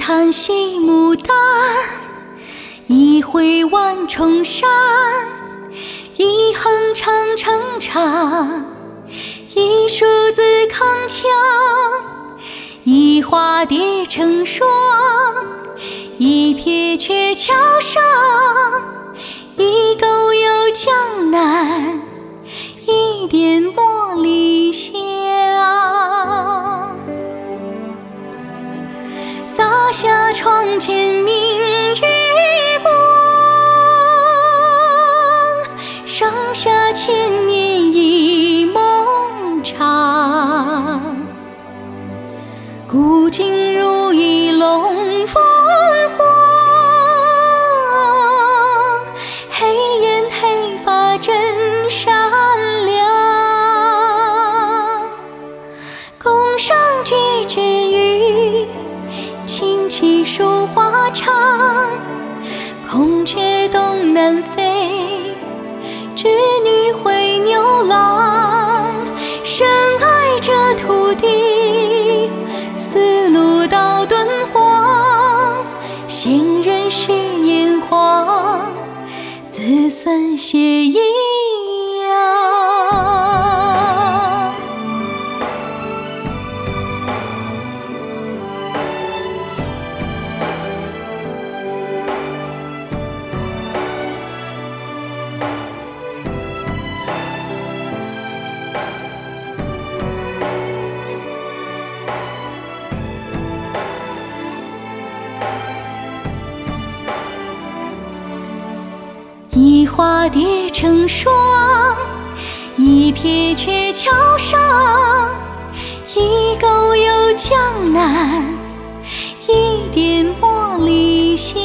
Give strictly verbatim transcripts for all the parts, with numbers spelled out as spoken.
叹息牡丹，一回万重山，一横长城长，一竖子康桥，一花叠成双，一撇鹊桥上，一钩游江南，一点茉莉香。洒下窗前明月光，上下千年一梦长。古今如一龙凤凰，黑颜黑发真善良。宫上菊之语，琴棋书画唱，孔雀东南飞，织女会牛郎。深爱这土地，丝路到敦煌，先人誓炎黄，子孙血一样。一花叠成双，一撇鹊桥上，一钩游江南，一点茉莉香。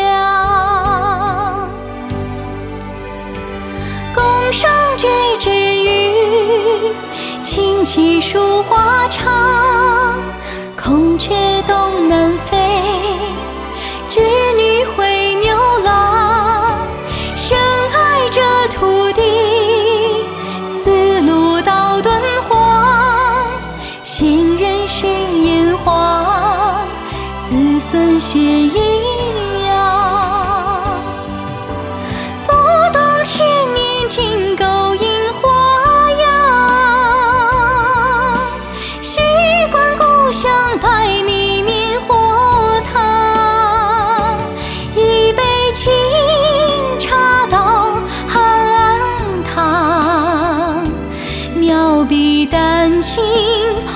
宫上菊之语，琴棋书画唱，孔雀东南飞，织女会牛郎。深爱这土地，丝路到敦煌，先人誓炎黄，子孙血一样。多当千年金钩引花样，习惯故乡百米棉火烫，一杯清妙笔丹青